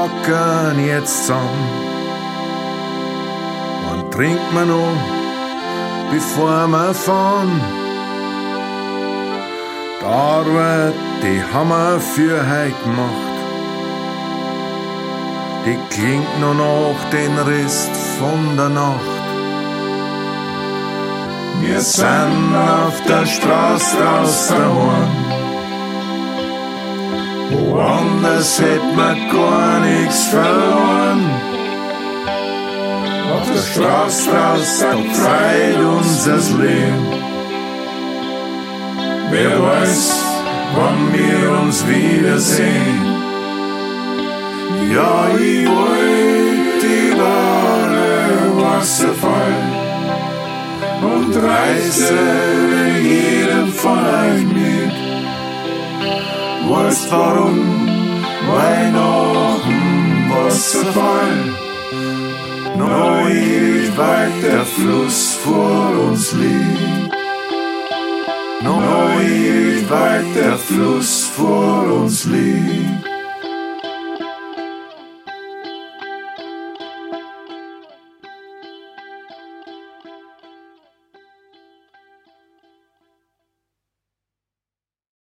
hocken jetzt zusammen und trinken wir noch, bevor wir fahren. Die Arbeit, die haben wir für heut gemacht. Die klingt nur noch den Rest von der Nacht. Wir sind auf der Straße raus daheim. Woanders hätt man gar nichts verloren. Auf der Straße raus, da freit uns das Leben. Wer weiß, wann wir uns wiedersehen. Ja, ich wollt über den Wasserfall und reiße jeden von euch mit. Weißt warum? Weil noch ein Wasserfall noch ewig weit der Fluss vor uns liegt. Noch ewig weit der Fluss vor uns liegt.